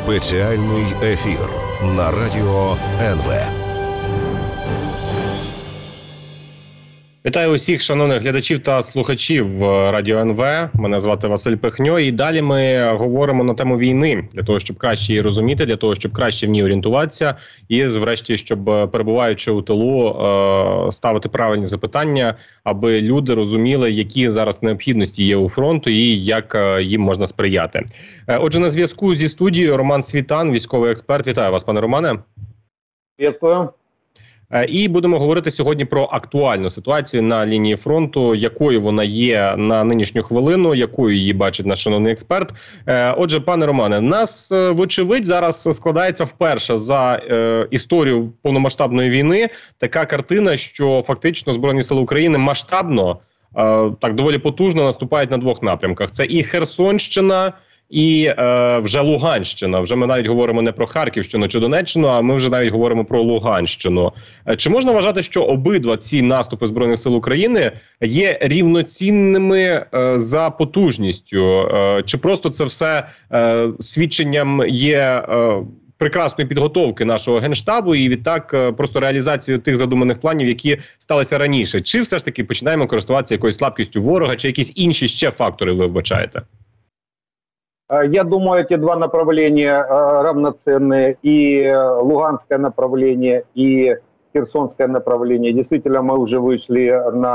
Спеціальний ефір на Радіо НВ. Вітаю усіх шановних глядачів та слухачів Радіо НВ. Мене звати Василь Пихньо. І далі ми говоримо на тему війни. Для того, щоб краще її розуміти, для того, щоб краще в ній орієнтуватися. І, врешті, щоб, перебуваючи у тилу, ставити правильні запитання, аби люди розуміли, які зараз необхідності є у фронту і як їм можна сприяти. Отже, на зв'язку зі студією Роман Світан, військовий експерт. Вітаю вас, пане Романе. Дякую. І будемо говорити сьогодні про актуальну ситуацію на лінії фронту, якою вона є на нинішню хвилину, якою її бачить наш шановний експерт. Отже, пане Романе, нас, вочевидь, зараз складається вперше за історію повномасштабної війни така картина, що фактично Збройні Сили України масштабно, так доволі потужно наступають на двох напрямках. Це і Херсонщина, і вже Луганщина. Вже ми навіть говоримо не про Харківщину чи Донеччину, а ми вже навіть говоримо про Луганщину. Чи можна вважати, що обидва ці наступи Збройних сил України є рівноцінними за потужністю? Чи просто це все свідченням є прекрасної підготовки нашого Генштабу і відтак просто реалізацію тих задуманих планів, які сталися раніше? Чи все ж таки починаємо користуватися якоюсь слабкістю ворога, чи якісь інші ще фактори ви вбачаєте? Я думаю, эти два направления равноценные, и Луганское направление, и Херсонское направление. Действительно, мы уже вышли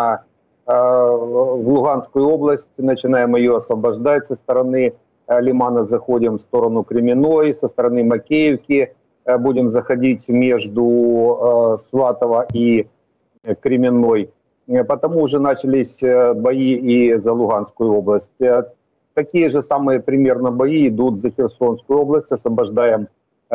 в Луганскую область, начинаем ее освобождать со стороны Лимана, заходим в сторону Кременной, со стороны Макеевки будем заходить между Сватово и Кременной. Потому уже начались бои и за Луганскую область. Такие же самые примерно бои идут за Херсонскую область. Освобождаем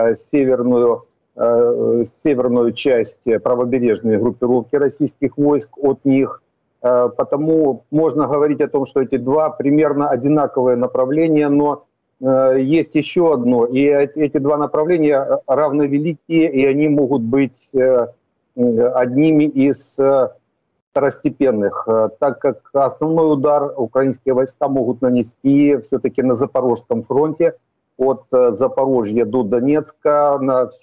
северную часть правобережной группировки российских войск от них. Потому можно говорить о том, что эти два примерно одинаковые направления, но есть еще одно. И эти два направления равновеликие, и они могут быть одними из второстепенных, так как основной удар украинские войска могут нанести все-таки на Запорожском фронте, от Запорожья до Донецка,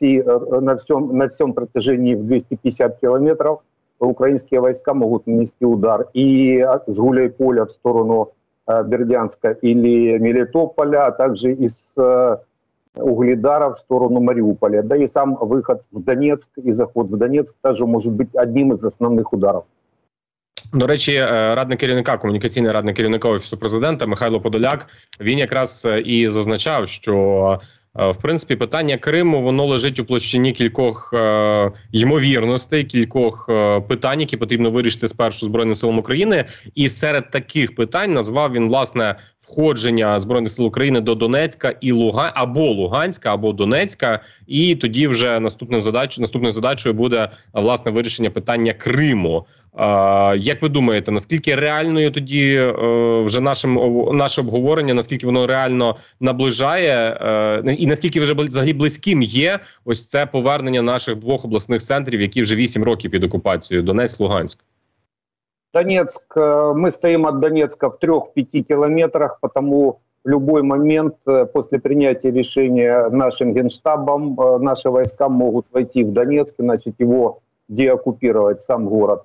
на всем протяжении в 250 километров украинские войска могут нанести удар и с Гуляйполя в сторону Бердянска или Мелитополя, а также из Угледара в сторону Мариуполя. Да и сам выход в Донецк и заход в Донецк также может быть одним из основных ударов. До речі, комунікаційний радник керівника Офісу Президента Михайло Подоляк, він якраз і зазначав, що в принципі питання Криму, воно лежить у площині кількох ймовірностей, кількох питань, які потрібно вирішити спершу Збройним силам України. І серед таких питань назвав він, власне, входження Збройних сил України до Донецька і Луганська, або Донецька, і тоді вже наступною задачею буде, власне, вирішення питання Криму. Як ви думаєте, наскільки реальною тоді вже наше обговорення, наскільки воно реально наближає, і наскільки вже взагалі близьким є ось це повернення наших двох обласних центрів, які вже 8 років під окупацією, Донецьк-Луганськ? Донецк, мы стоим от Донецка в 3-5 километрах, потому в любой момент после принятия решения нашим Генштабом наши войска могут войти в Донецк и начать его деоккупировать, сам город.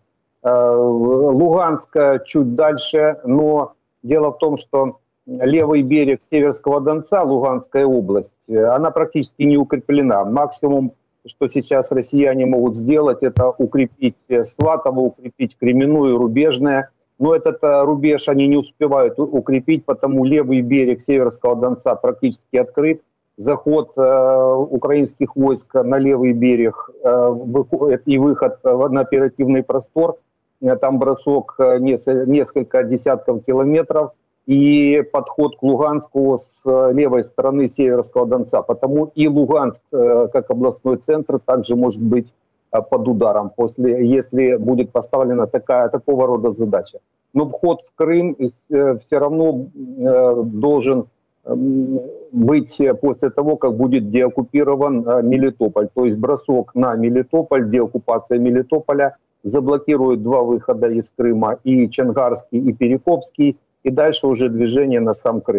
Луганск чуть дальше, но дело в том, что левый берег Северского Донца, Луганская область, она практически не укреплена. Максимум, что сейчас россияне могут сделать, это укрепить Сватово, укрепить Кременную, Рубежное. Но этот рубеж они не успевают укрепить, потому левый берег Северского Донца практически открыт. Заход украинских войск на левый берег и выход на оперативный простор, там бросок несколько десятков километров, и подход к Луганску с левой стороны Северского Донца. Потому и Луганск, как областной центр, также может быть под ударом, если будет поставлена такого рода задача. Но вход в Крым все равно должен быть после того, как будет деоккупирован Мелитополь. То есть бросок на Мелитополь, деоккупация Мелитополя заблокирует два выхода из Крыма, и Чонгарский, и Перекопский, и дальше уже движение на сам Крым.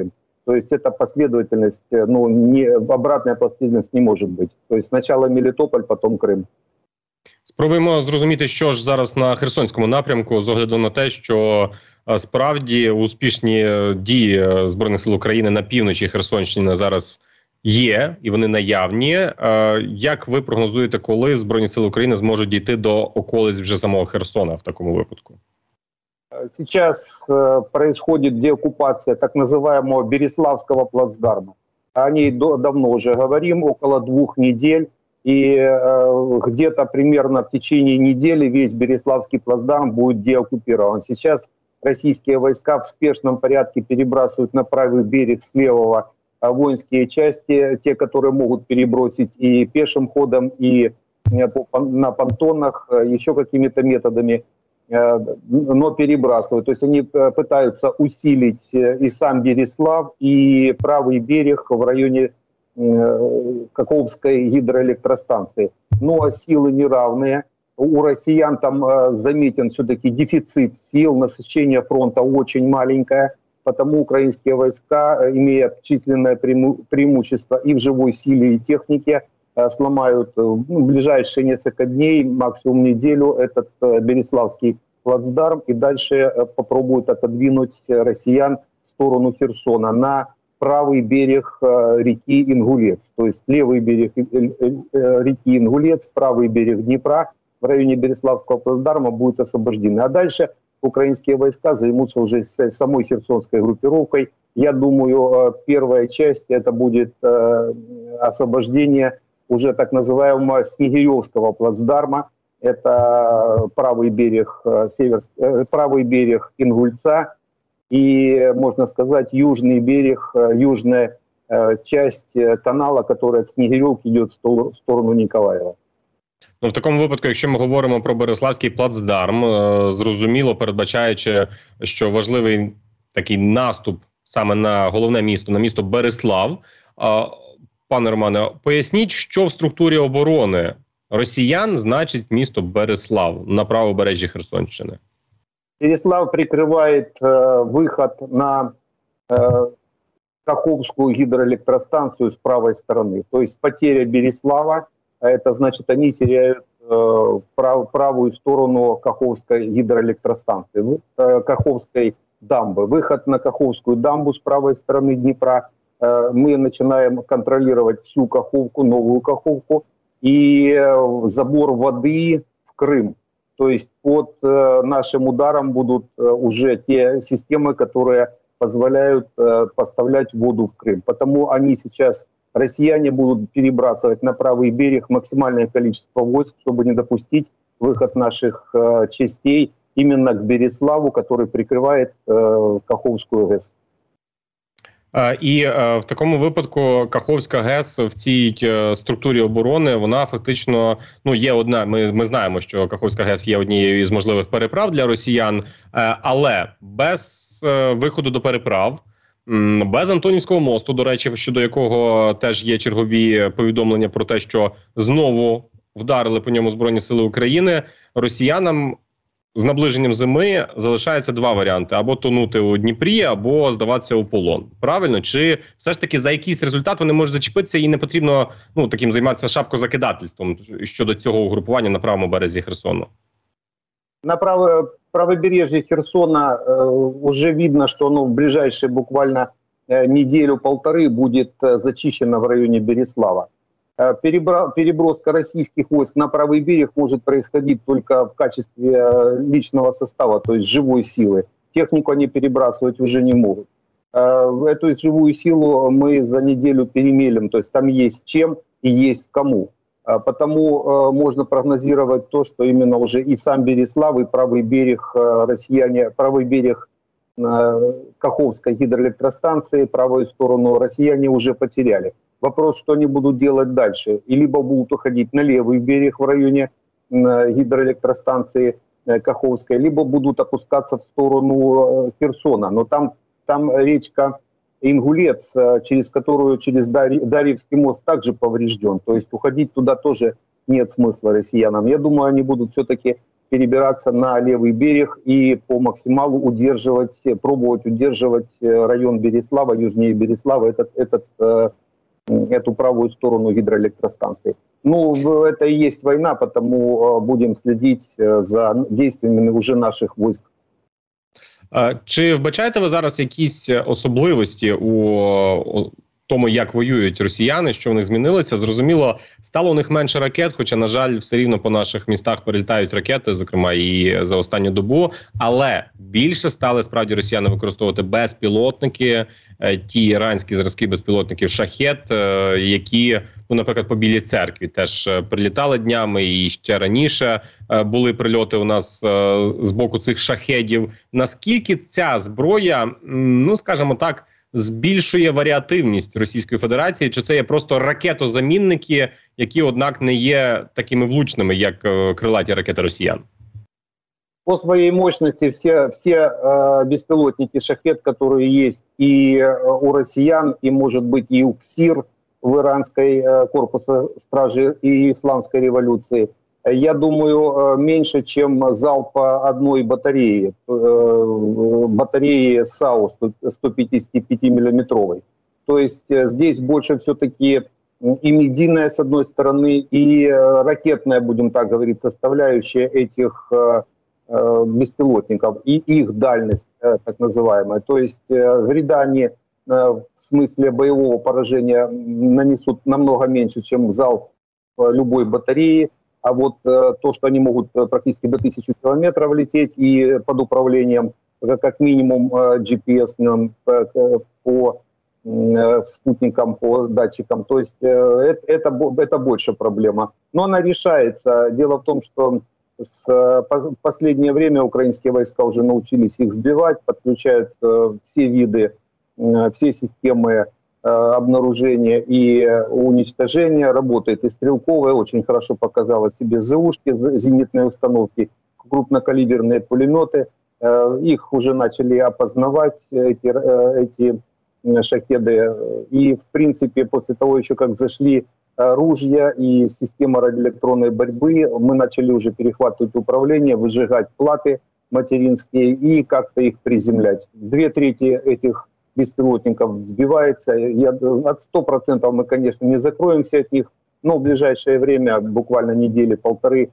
То есть эта последовательность, обратная последовательность не может быть. То есть сначала Мелітополь, потом Крим. Спробуємо зрозуміти, що ж зараз на Херсонському напрямку, з огляду на те, що справді успішні дії Збройних сил України на півночі Херсонщини зараз є, і вони наявні. Як ви прогнозуєте, коли Збройні сили України зможуть дійти до околиць вже самого Херсона в такому випадку? Сейчас происходит деоккупация так называемого Береславского плацдарма. О ней давно уже говорим, около 2 недель. И где-то примерно в течение недели весь Береславский плацдарм будет деоккупирован. Сейчас российские войска в спешном порядке перебрасывают на правый берег с левого воинские части, те, которые могут перебросить и пешим ходом, и на понтонах, еще какими-то методами, но перебрасывают. То есть они пытаются усилить и сам Береслав, и правый берег в районе Каховской гидроэлектростанции. Но силы неравные. У россиян там заметен все-таки дефицит сил, насыщение фронта очень маленькое, потому украинские войска, имея численное преимущество и в живой силе, и технике, сломают в ближайшие несколько дней, максимум неделю, этот Береславский плацдарм и дальше попробуют отодвинуть россиян в сторону Херсона на правый берег реки Ингулец. То есть левый берег реки Ингулец, правый берег Днепра в районе Береславского плацдарма будет освобождены. А дальше украинские войска займутся уже самой херсонской группировкой. Я думаю, первая часть это будет освобождение уже так называемого Снегиревского плацдарма. Это правый берег Ингульца и, можно сказать, южный берег, южная часть канала, которая от Снегиревки идет в сторону Николаева. Ну, в такому випадку, якщо ми говоримо про Береславський плацдарм, зрозуміло, передбачаючи, що важливий такий наступ саме на головне місто, на місто Береслав. Пане Романе, поясніть, що в структурі оборони росіян значить місто Береслав на правобережжі Херсонщини? Береслав прикрывает выход на Каховскую гидроэлектростанцию с правой стороны. То есть потеря Береслава, это значит, они теряют правую сторону Каховской гидроэлектростанции, Каховской дамбы. Выход на Каховскую дамбу с правой стороны Днепра. Мы начинаем контролировать всю Каховку, новую Каховку, и забор воды в Крым. То есть под нашим ударом будут уже те системы, которые позволяют поставлять воду в Крым. Потому они сейчас, россияне, будут перебрасывать на правый берег максимальное количество войск, чтобы не допустить выход наших частей именно к Береславу, который прикрывает Каховскую ГЭС. І в такому випадку Каховська ГЕС в цій структурі оборони, вона фактично, є одна, ми знаємо, що Каховська ГЕС є однією із можливих переправ для росіян, але без виходу до переправ, без Антонівського мосту, до речі, щодо якого теж є чергові повідомлення про те, що знову вдарили по ньому Збройні сили України, росіянам з наближенням зими залишається два варіанти: або тонути у Дніпрі, або здаватися у полон. Правильно? Чи все ж таки за якийсь результат вони можуть зачепитися і не потрібно таким займатися шапкозакидательством щодо цього угрупування на правому березі Херсону? На правобережье Херсона уже видно, что оно в ближайшие буквально неделю-полторы будет зачищено в районе Береслава. Переброска российских войск на правый берег может происходить только в качестве личного состава, то есть живой силы. Технику они перебрасывать уже не могут. Эту живую силу мы за неделю перемелим, то есть там есть чем и есть кому. Потому можно прогнозировать то, что именно уже и сам Береслав, и правый берег правый берег Каховской гидроэлектростанции, правую сторону россияне уже потеряли. Вопрос, что они будут делать дальше. И либо будут уходить на левый берег в районе гидроэлектростанции Каховской, либо будут опускаться в сторону Херсона. Но там речка Ингулец, через Дарьевский мост также поврежден. То есть уходить туда тоже нет смысла россиянам. Я думаю, они будут все-таки перебираться на левый берег и по максималу пробовать удерживать район Береслава, южнее Береслава, эту правую сторону гидроэлектростанции. Ну, это и есть война, потому будем следить за действиями уже наших войск. Чи вбачаєте ви зараз якісь особливості у тому, як воюють росіяни, що в них змінилося? Зрозуміло, стало у них менше ракет, хоча, на жаль, все рівно по наших містах перелітають ракети, зокрема і за останню добу, але більше стали справді росіяни використовувати безпілотники, ті іранські зразки безпілотників «Шахед», які, ну, наприклад, по Білій церкві теж прилітали днями, і ще раніше були прильоти у нас з боку цих шахедів. Наскільки ця зброя, ну, скажімо так, збільшує варіативність Російської Федерації, чи це є просто ракетозамінники, які, однак, не є такими влучними, як крилаті ракети росіян? По своей мощности все беспилотники «Шахед», которые есть и у россиян, и, может быть, и у КСИР в иранской корпусе стражи и исламской революции, я думаю, меньше, чем залпа одной батареи САУ 155-миллиметровой. То есть здесь больше все-таки и медийная, с одной стороны, и ракетная, будем так говорить, составляющая этих беспилотников, и их дальность, так называемая. То есть вреда они в смысле боевого поражения нанесут намного меньше, чем залп любой батареи. А вот то, что они могут практически до 1000 километров лететь и под управлением, как минимум GPS по спутникам, по датчикам, то есть это больше проблема. Но она решается. Дело в том, что в последнее время украинские войска уже научились их сбивать, подключают все виды, все системы обнаружения и уничтожения, работает и стрелковая, очень хорошо показала себе ЗУшки, зенитные установки, крупнокалиберные пулеметы. Их уже начали опознавать, эти шахеды. И, в принципе, после того еще, как зашли ружья и система радиоэлектронной борьбы, мы начали уже перехватывать управление, выжигать платы материнские и как-то их приземлять. 2/3 этих беспилотников сбивается. От 100% мы, конечно, не закроемся от них, но в ближайшее время, буквально недели-полторы,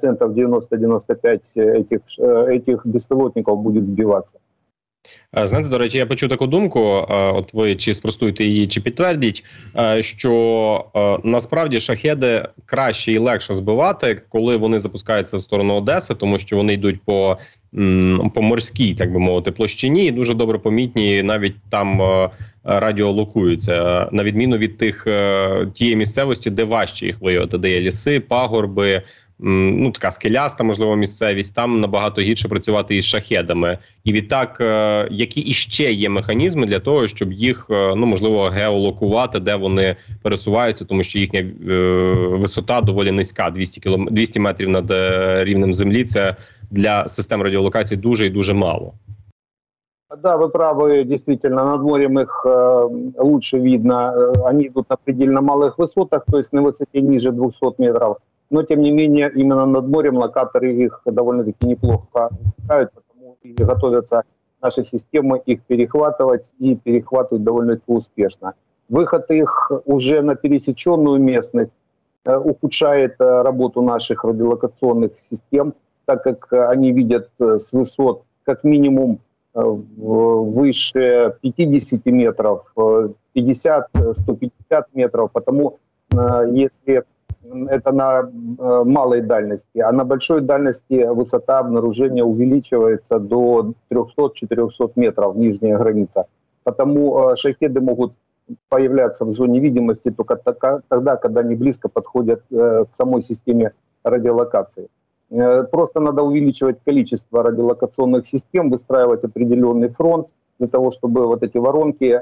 90-95% этих беспилотников будет сбиваться. Знаєте, до речі, я почув таку думку, от ви чи спростуєте її, чи підтвердіть, що насправді шахеди краще і легше збивати, коли вони запускаються в сторону Одеси, тому що вони йдуть по морській, так би мовити, площині, і дуже добре помітні, навіть там радіолокуються, на відміну від тієї місцевості, де важче їх виявити, де є ліси, пагорби, ну, така скеляста, можливо, місцевість, там набагато гірше працювати із шахедами. І відтак, які іще є механізми для того, щоб їх, ну, можливо, геолокувати, де вони пересуваються, тому що їхня висота доволі низька, 200 метрів над рівнем землі, це для систем радіолокації дуже і дуже мало. Да, вы правы, действительно, над морем их лучше видно, они идут на предельно малых высотах, то есть на высоте ниже 200 метров. Но, тем не менее, именно над морем локаторы их довольно-таки неплохо изучают, потому и готовятся наши системы их перехватывать и перехватывать довольно-таки успешно. Выход их уже на пересеченную местность ухудшает работу наших радиолокационных систем, так как они видят с высот как минимум выше 50 метров, 50-150 метров, потому если это на малой дальности, а на большой дальности высота обнаружения увеличивается до 300-400 метров, нижняя граница. Потому шахеды могут появляться в зоне видимости только тогда, когда они близко подходят к самой системе радиолокации. Просто надо увеличивать количество радиолокационных систем, выстраивать определенный фронт, для того, чтобы вот эти воронки,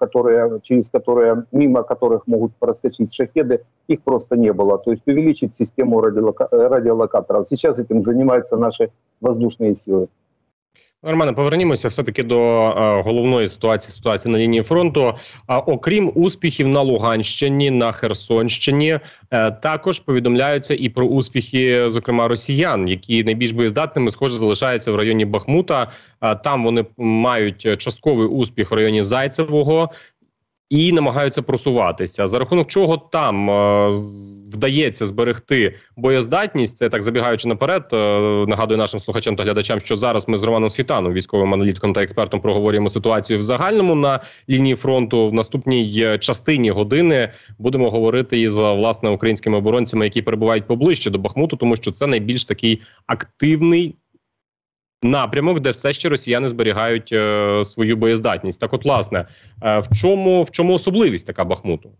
мимо которых могут проскочить шахеды, их просто не было. То есть увеличить систему радиолокаторов. Сейчас этим занимаются наши воздушные силы. Романе, повернімося все-таки до головної ситуації на лінії фронту. Окрім успіхів на Луганщині, на Херсонщині, також повідомляються і про успіхи, зокрема, росіян, які найбільш боєздатними, схоже, залишаються в районі Бахмута. Там вони мають частковий успіх в районі Зайцевого і намагаються просуватися. За рахунок чого там вдається зберегти боєздатність, це так забігаючи наперед, нагадую нашим слухачам та глядачам, що зараз ми з Романом Світаном, військовим аналітиком та експертом, проговорюємо ситуацію в загальному на лінії фронту. В наступній частині години будемо говорити із, власне, українськими оборонцями, які перебувають поближче до Бахмуту, тому що це найбільш такий активний напрямок, де все ще росіяни зберігають свою боєздатність. Так от, власне, в чому особливість така Бахмуту?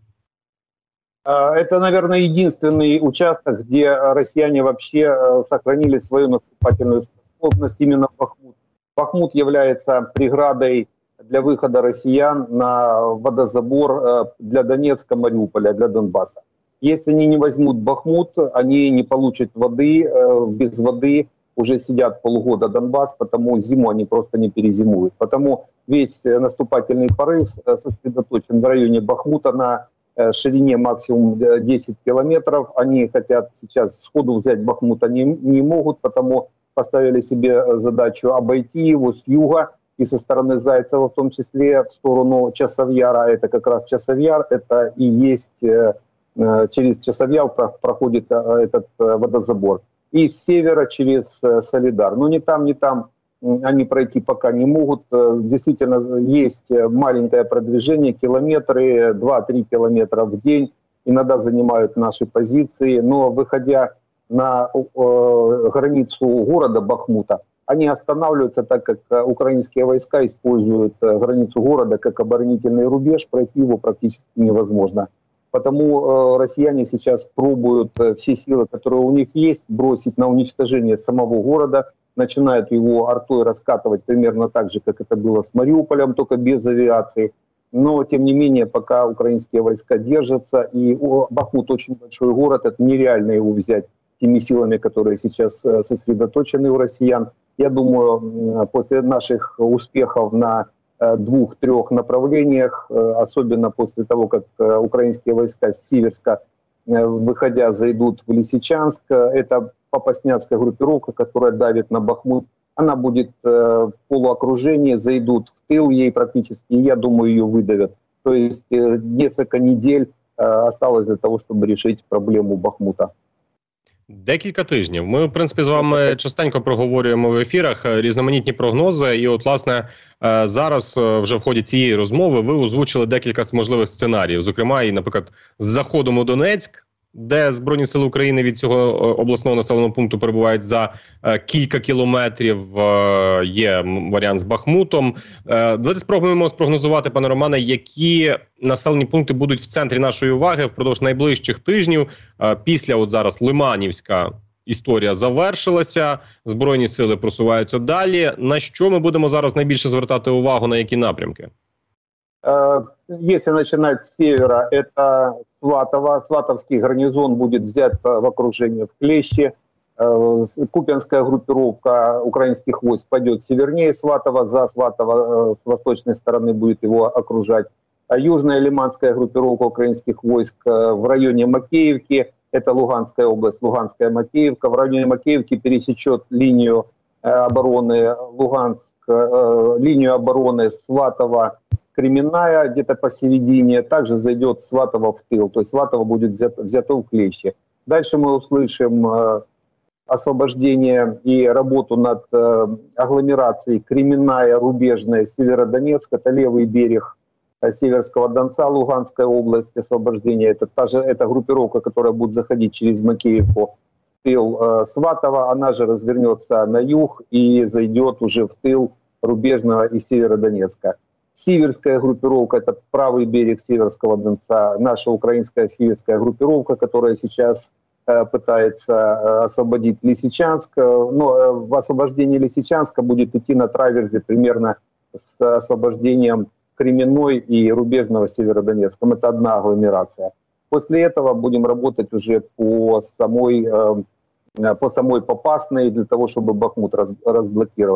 Это, наверное, единственный участок, где россияне вообще сохранили свою наступательную способность именно Бахмут. Бахмут является преградой для выхода россиян на водозабор для Донецка, Мариуполя, для Донбасса. Если они не возьмут Бахмут, они не получат воды, без воды уже сидят полгода Донбасс, потому зиму они просто не перезимуют. Потому весь наступательный порыв сосредоточен в районе Бахмута на ширине максимум 10 километров. Они хотят сейчас сходу взять Бахмут, они не могут, потому поставили себе задачу обойти его с юга и со стороны Зайцева, в том числе в сторону Часовьяра. Это как раз Часовьяр, это и есть через Часовьяр проходит этот водозабор. И с севера через Солидар. Но ни там они пройти пока не могут. Действительно, есть маленькое продвижение, километры, 2-3 километра в день. Иногда занимают наши позиции. Но выходя на границу города Бахмута, они останавливаются, так как украинские войска используют границу города как оборонительный рубеж. Пройти его практически невозможно. Потому россияне сейчас пробуют все силы, которые у них есть, бросить на уничтожение самого города, начинают его артой раскатывать примерно так же, как это было с Мариуполем, только без авиации. Но, тем не менее, пока украинские войска держатся, и Бахмут очень большой город, это нереально его взять теми силами, которые сейчас сосредоточены у россиян. Я думаю, после наших успехов на 2-3 направлениях, особенно после того, как украинские войска с Сиверска, выходя, зайдут в Лисичанск, это попаснянская группировка, которая давит на Бахмут, она будет в полуокружении, зайдут в тыл ей практически, и я думаю, ее выдавят. То есть несколько недель осталось для того, чтобы решить проблему Бахмута. Декілька тижнів. Ми, в принципі, з вами частенько проговорюємо в ефірах різноманітні прогнози. І от, власне, зараз вже в ході цієї розмови ви озвучили декілька можливих сценаріїв. Зокрема, і, наприклад, з заходом у Донецьк, де Збройні сили України від цього обласного населеного пункту перебувають за кілька кілометрів. Є варіант з Бахмутом. Давайте спробуємо спрогнозувати, пане Романе, які населені пункти будуть в центрі нашої уваги впродовж найближчих тижнів. Після от зараз Лиманівська історія завершилася, Збройні сили просуваються далі. На що ми будемо зараз найбільше звертати увагу, на які напрямки? Если начинать с севера, это Сватово. Сватовский гарнизон будет взят в окружение в клещи. Купянская группировка украинских войск пойдет севернее Сватова. За Сватово с восточной стороны будет его окружать. А южная Лиманская группировка украинских войск в районе Макеевки. Это Луганская область, Луганская Макеевка. В районе Макеевки пересечет линию обороны линию обороны Сватова, Кременная, где-то посередине, также зайдет Сватово в тыл, то есть Сватово будет взято в клещи. Дальше мы услышим освобождение и работу над агломерацией Кременная, Рубежная, Северодонецк, это левый берег Северского Донца, Луганская область, освобождение. Это группировка, которая будет заходить через Макеевку в тыл Сватова, она же развернется на юг и зайдет уже в тыл Рубежного и Северодонецка. Сиверская группировка, это правый берег Северского Донца, наша украинская сиверская группировка, которая сейчас пытается освободить Лисичанск. Но в освобождении Лисичанска будет идти на траверзе примерно с освобождением Кременной и Рубежного Северодонецка. Это одна агломерация. После этого будем работать уже по самой Попасной для того, чтобы Бахмут разблокировать.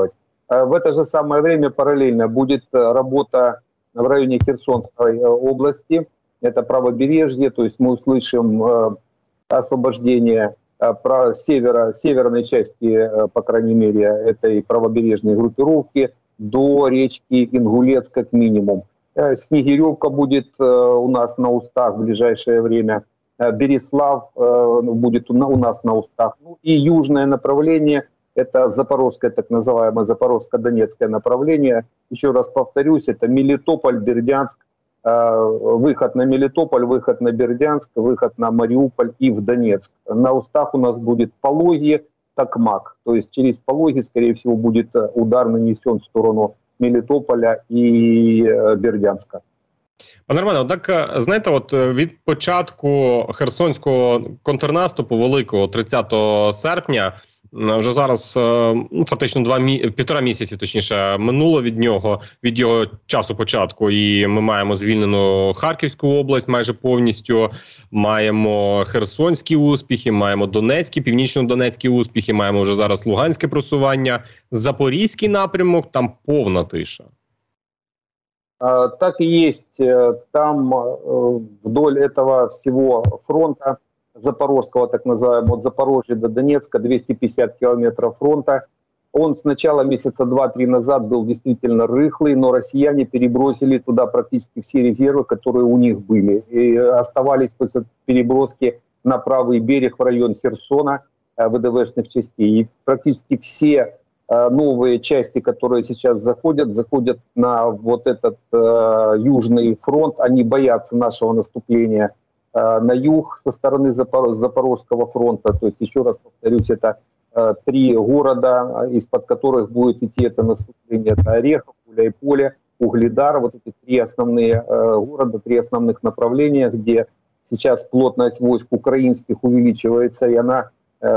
В это же самое время параллельно будет работа в районе Херсонской области. Это правобережье, то есть мы услышим освобождение северной части, по крайней мере, этой правобережной группировки до речки Ингулец как минимум. Снегиревка будет у нас на устах в ближайшее время. Береслав будет у нас на устах. Ну и южное направление – это запорожское, так называемое запорожско-донецкое направление. Еще раз повторюсь, это Мелитополь, Бердянск, выход на Мелитополь, выход на Бердянск, выход на Мариуполь и в Донецк. На устах у нас будет Пологи, Токмак. То есть через Пологи, скорее всего, будет удар нанесен в сторону Мелітополя і Бердянська. Пане Романе, однак, знаєте, от від початку херсонського контрнаступу великого 30 серпня, вже зараз фактично півтора місяці, точніше, минуло від нього, від його часу початку, і ми маємо звільнену Харківську область майже повністю, маємо херсонські успіхи, маємо донецькі, північно-донецькі успіхи, маємо вже зараз луганське просування. Запорізький напрямок, там повна тиша. Так и есть. Там вдоль этого всего фронта запорожского, так называемого, от Запорожья до Донецка, 250 километров фронта. Он с начала месяца 2-3 назад был действительно рыхлый, но россияне перебросили туда практически все резервы, которые у них были. И оставались после переброски на правый берег в район Херсона ВДВшных частей. И практически все новые части, которые сейчас заходят на вот этот южный фронт. Они боятся нашего наступления на юг со стороны Запорожского фронта. То есть, еще раз повторюсь, это 3 города, из-под которых будет идти это наступление. Это Орехов, Гуляйполе, Угледар. Вот эти 3 основные города, 3 основных направления, где сейчас плотность войск украинских увеличивается, и она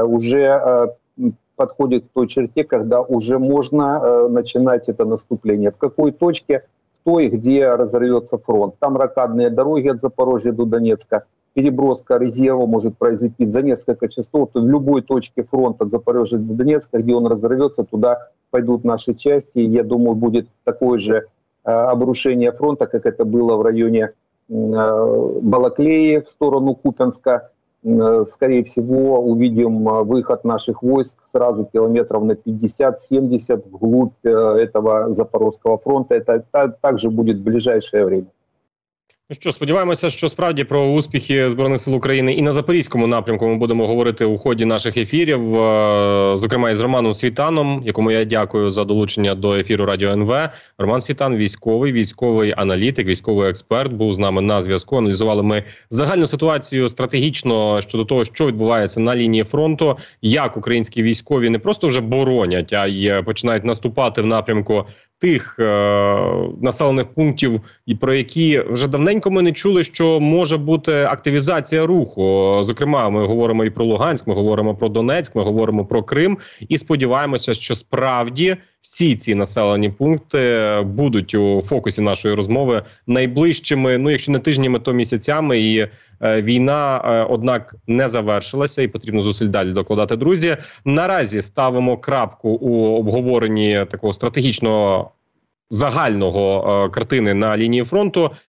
уже подходит к той черте, когда уже можно начинать это наступление. В какой точке? В той, где разорвется фронт. Там рокадные дороги от Запорожья до Донецка. Переброска резерва может произойти за несколько часов. То в любой точке фронта от Запорожья до Донецка, где он разорвется, туда пойдут наши части. Я думаю, будет такое же обрушение фронта, как это было в районе Балаклеи в сторону Купянска. Скорее всего, увидим выход наших войск сразу километров на 50-70 вглубь этого Запорожского фронта. Это также будет в ближайшее время. Ну що, сподіваємося, що справді про успіхи Збройних сил України і на Запорізькому напрямку ми будемо говорити у ході наших ефірів, зокрема із Романом Світаном, якому я дякую за долучення до ефіру Радіо НВ. Роман Світан, військовий аналітик, військовий експерт, був з нами на зв'язку. Аналізували ми загальну ситуацію стратегічно щодо того, що відбувається на лінії фронту, як українські військові не просто вже боронять, а й починають наступати в напрямку тих населених пунктів, і про які вже давненько ми не чули, що може бути активізація руху. Зокрема, ми говоримо і про Луганськ, ми говоримо про Донецьк, ми говоримо про Крим, і сподіваємося, що справді всі ці населені пункти будуть у фокусі нашої розмови найближчими, ну якщо не тижнями, то місяцями. І війна, однак, не завершилася і потрібно зусиль далі докладати. Друзі, наразі ставимо крапку у обговоренні такого стратегічного загального картини на лінії фронту.